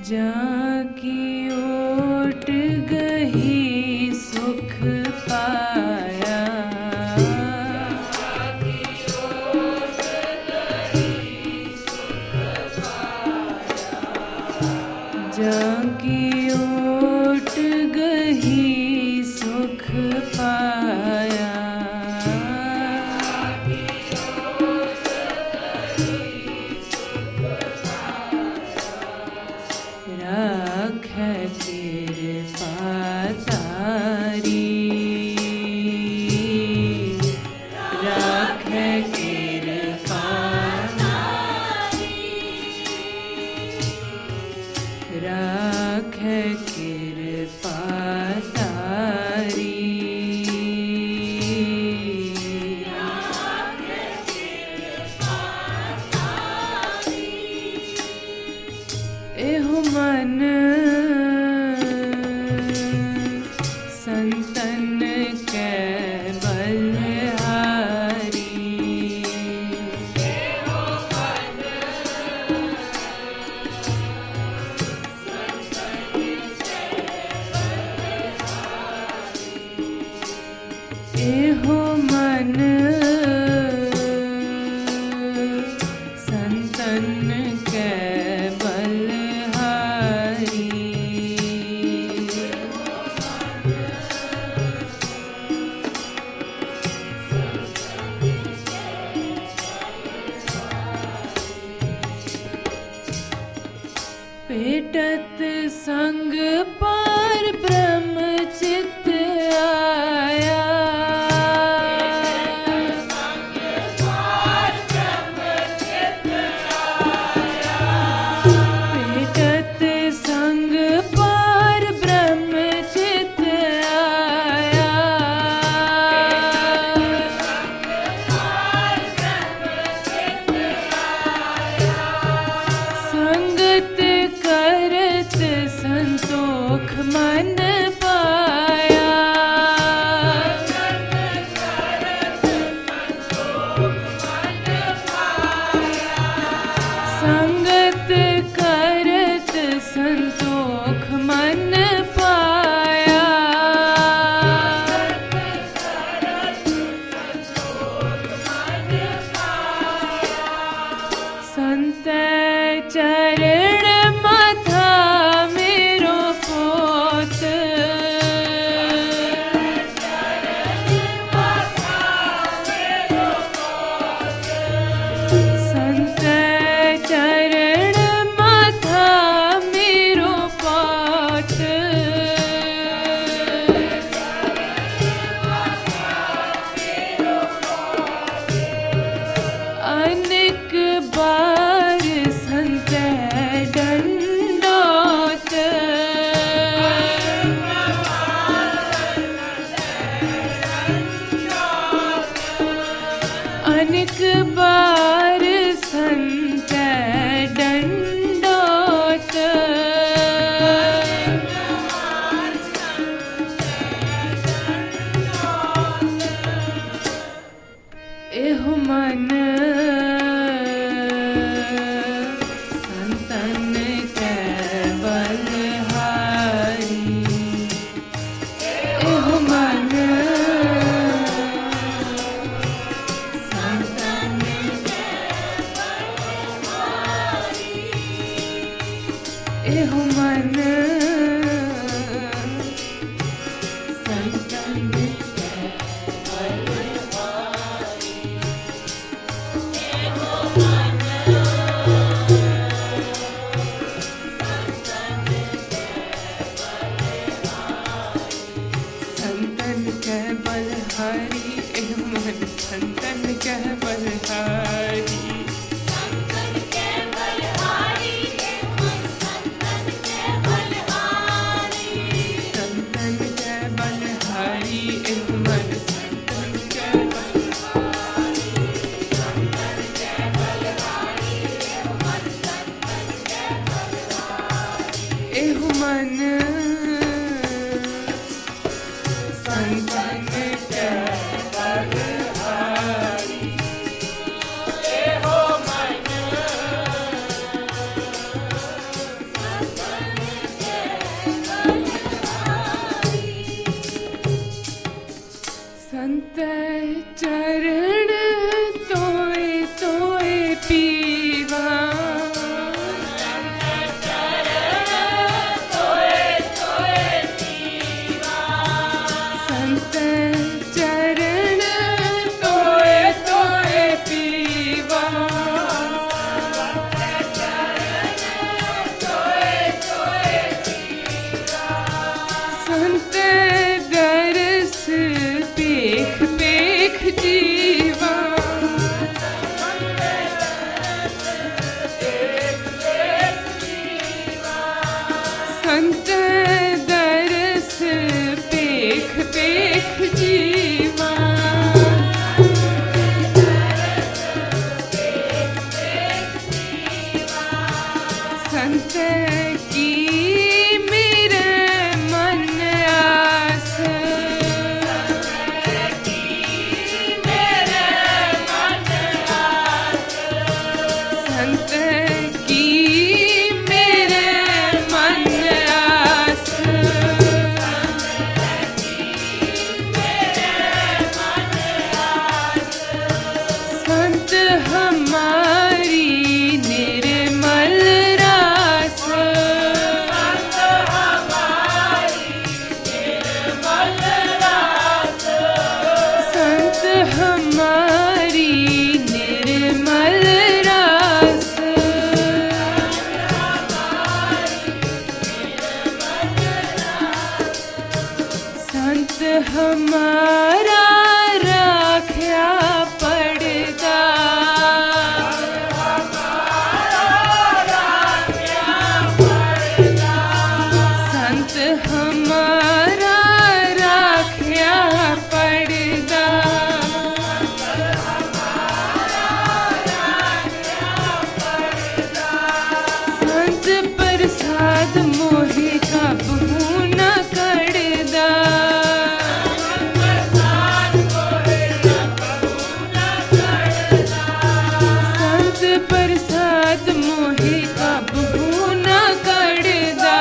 जाकी ओट गही सुख पाया। जाकी ओट गही सुख पाया। राखै कृपा तारी, राखै कृपा तारी, राखै कृपा तारी। एहो मन संतन कै बलहारी। एहो मन संतन कै बलहारी। एहो मन संतन कै पेटत संग पार ब्रह्म चित आया। पेटत संग पार ब्रह्म चित आया। संगत करत संतोख मन पाया। संगत करत संतोख मन पाया। संत चरण माथा मेरो पोत। संत चरण माथा मेरो पोत। अनेक बार संत दंडोत। अनेक बार संत दंडोत। एहो मन संतन कै बलहारी। एहो मन संतन कै बलहारी। एहो मन संतन कै बलहारी। संतन कै बलहारी। एहो मन संतन कै बलहारी। संतन कै बलहारी। एहो मन संतन कै बलहारी। संतन कै बलहारी। एहो मन संतन कै बलहारी। संतन कै बलहारी। एहो मन संतन कै बलहारी। एहो मन संतन कै बलहारी। एहो मन संतन संत दरस पेख पेख जीवा, संत की मेरे मन आस, संत की मेरे मन आस, संत हमारी निर्मल रास, संत हमारी निर्मल रास, संत हमारा राख्या पड़दा, संत हमारा राख्या पड़दा, संत प्रसाद मोहि कबहू न कड़दा, संत प्रसाद मोहि कबहू न कड़दा,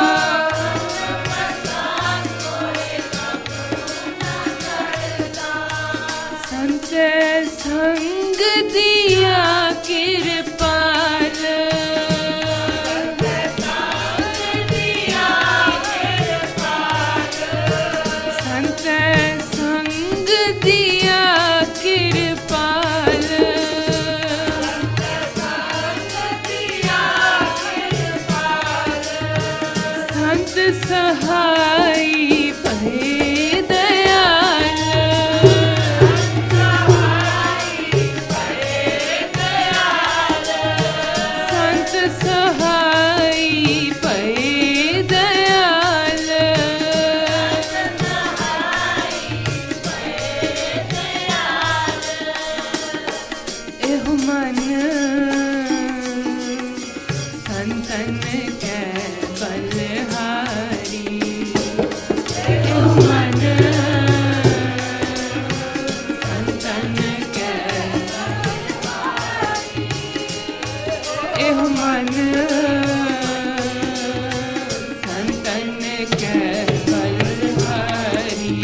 संत संग दिया कृपाल, संत संग दिया कृपाल, संत सहाय भय दयाल, संत सहाय भय दयाल, एहु मन संतन के बलहारी, एहु मन संतन के, एहु मन संतन के बलहारी,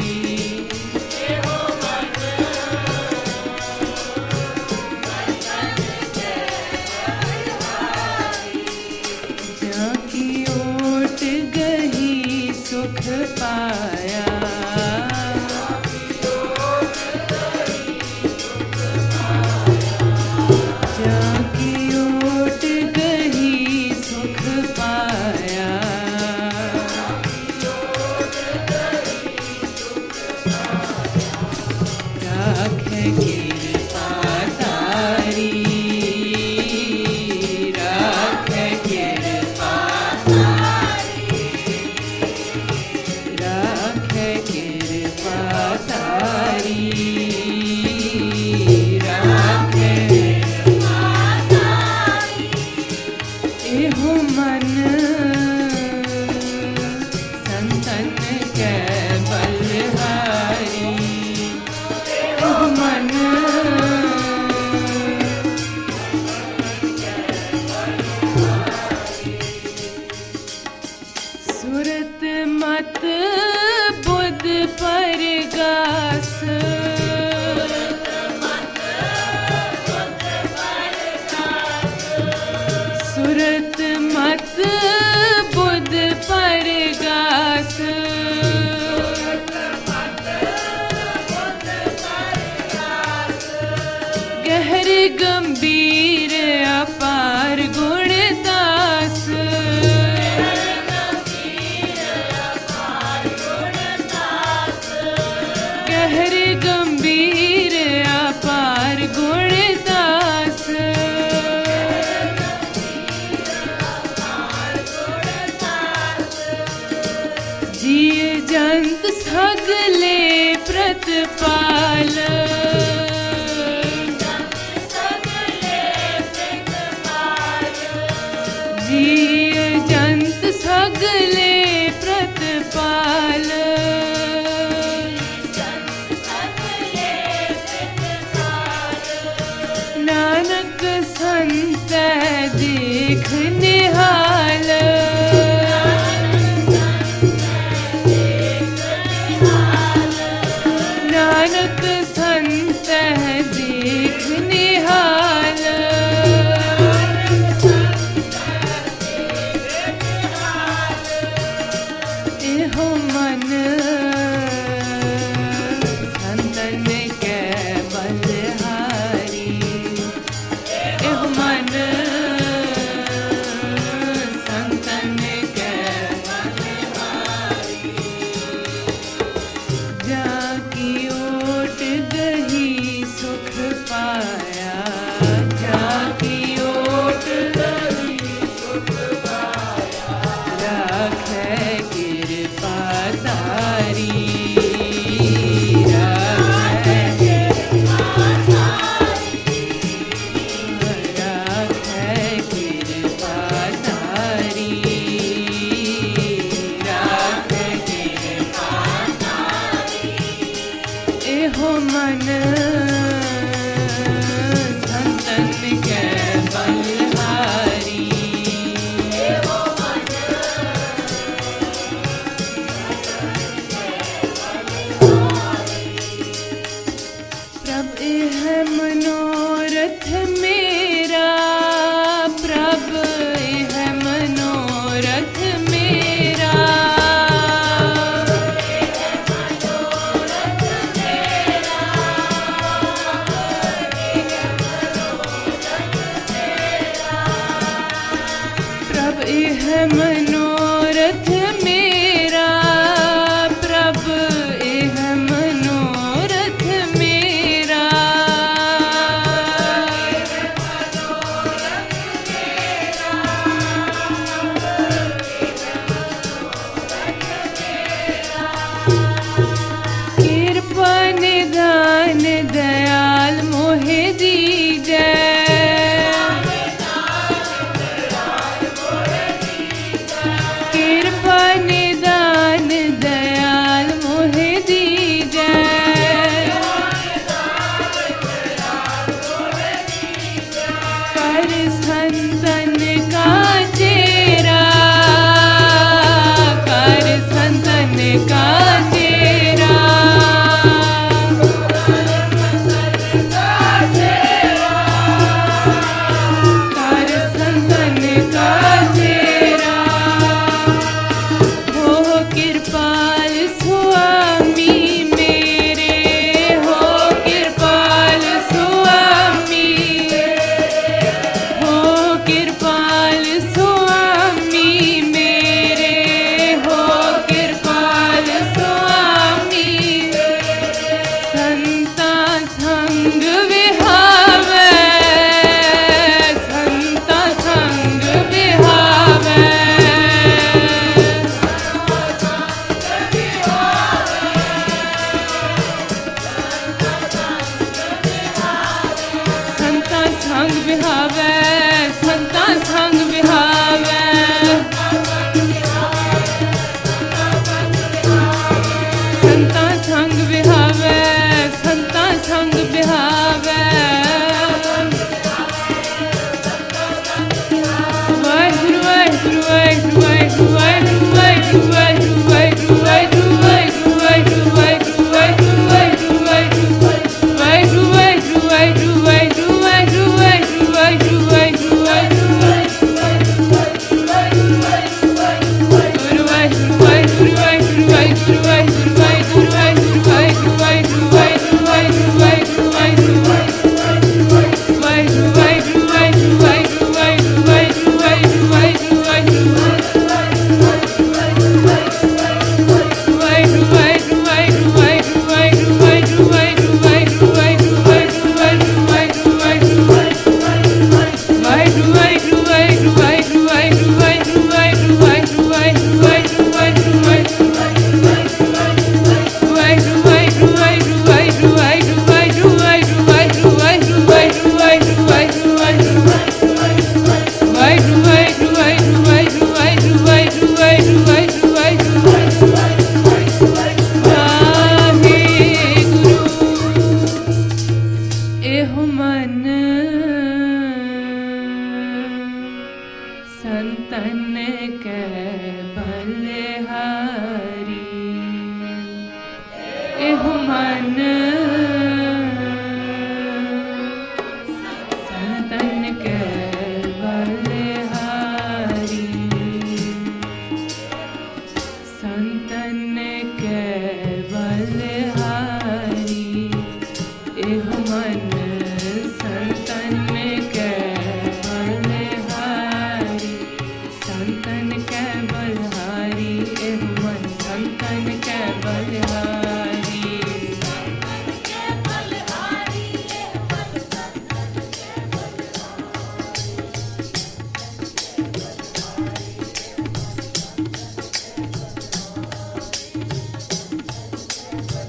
जाकी ओट गही सुख पाया, जाकी ओट गही सुख पाया, राख कृपा तारी, राख कृपा तारी, राख कृपा तारी, राख कृपा तारी, एहु मन संतन के बलहारी, एहु मन सुरत मत बुध परगास, सुरत मत बुध परगास, गहर गंभीर अपार गुणदास, जिय जंत सगले प्रतिपाल जिय जंत सगले प्रतिपाल नानक संत देख निहाल नानक संत देख निहाल एहो मन संतन के बलहारी एहो मन बलहारी एहो मन